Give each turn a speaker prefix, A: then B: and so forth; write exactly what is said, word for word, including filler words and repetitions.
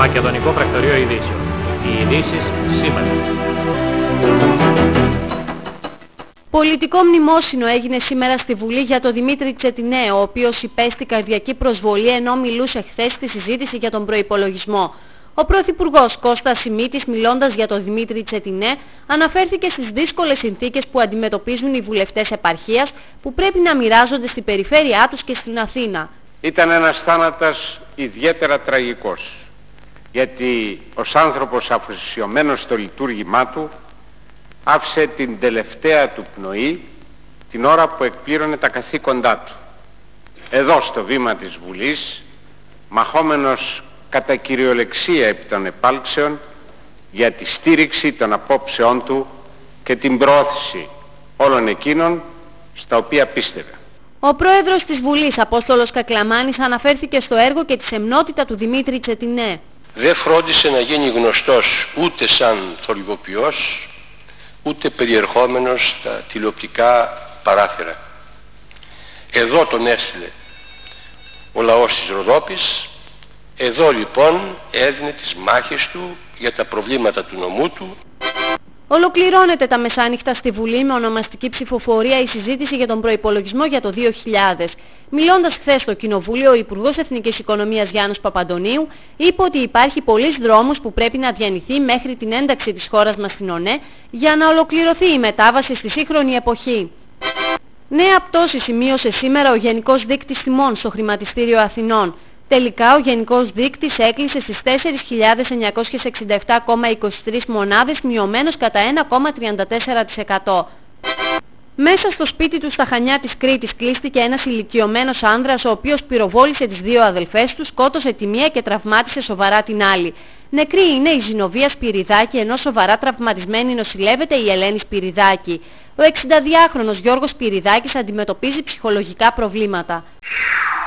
A: Μακεδονικό Πρακτορείο Ειδήσεων. Οι ειδήσεις σήμερα.
B: Πολιτικό μνημόσυνο έγινε σήμερα στη Βουλή για τον Δημήτρη Τσετινέ, ο οποίος υπέστη καρδιακή προσβολή ενώ μιλούσε χθες στη συζήτηση για τον προϋπολογισμό. Ο Πρωθυπουργός Κώστας Σιμίτης, μιλώντας για τον Δημήτρη Τσετινέ, αναφέρθηκε στις δύσκολες συνθήκες που αντιμετωπίζουν οι βουλευτές επαρχίας που πρέπει να μοιράζονται στην περιφέρειά τους και στην Αθήνα.
C: Ήταν ένας θάνατος ιδιαίτερα τραγικός, γιατί ως άνθρωπος αφοσιωμένος στο λειτουργήμά του άφησε την τελευταία του πνοή την ώρα που εκπλήρωνε τα καθήκοντά του. Εδώ στο βήμα της Βουλής, μαχόμενος κατά κυριολεξία επί των επάλξεων για τη στήριξη των απόψεών του και την προώθηση όλων εκείνων στα οποία πίστευε.
B: Ο πρόεδρος της Βουλής, Απόστολος Κακλαμάνης, αναφέρθηκε στο έργο και τη σεμνότητα του Δημήτρη Τσετινέ.
D: Δεν φρόντισε να γίνει γνωστός ούτε σαν θορυβοποιός, ούτε περιερχόμενος στα τηλεοπτικά παράθυρα. Εδώ τον έστειλε ο λαός της Ροδόπης, εδώ λοιπόν έδινε τις μάχες του για τα προβλήματα του νομού του.
B: Ολοκληρώνεται τα μεσάνυχτα στη Βουλή με ονομαστική ψηφοφορία η συζήτηση για τον προϋπολογισμό για το δύο χιλιάδες. Μιλώντας χθες στο Κοινοβούλιο, ο Υπουργός Εθνικής Οικονομίας Γιάννος Παπαντονίου είπε ότι υπάρχει πολλής δρόμους που πρέπει να διανυθεί μέχρι την ένταξη της χώρας μας στην ΟΝΕ για να ολοκληρωθεί η μετάβαση στη σύγχρονη εποχή. Νέα πτώση σημείωσε σήμερα ο Γενικός Δείκτης Τιμών στο Χρηματιστήριο Αθηνών. Τελικά ο Γενικός Δείκτης έκλεισε στις τέσσερις χιλιάδες εννιακόσιες εξήντα επτά κόμμα είκοσι τρεις μονάδες, μειωμένος κατά ένα κόμμα τριάντα τέσσερα τοις εκατό. Μέσα στο σπίτι του στα Χανιά της Κρήτης κλείστηκε ένας ηλικιωμένος άνδρας, ο οποίος πυροβόλησε τις δύο αδελφές του, σκότωσε τη μία και τραυμάτισε σοβαρά την άλλη. Νεκρή είναι η Ζηνοβία Σπυριδάκη, ενώ σοβαρά τραυματισμένη νοσηλεύεται η Ελένη Σπυριδάκη. Ο εξηνταδυάχρονος Γιώργος Σπυριδάκης αντιμετωπίζει ψυχολογικά προβλήματα.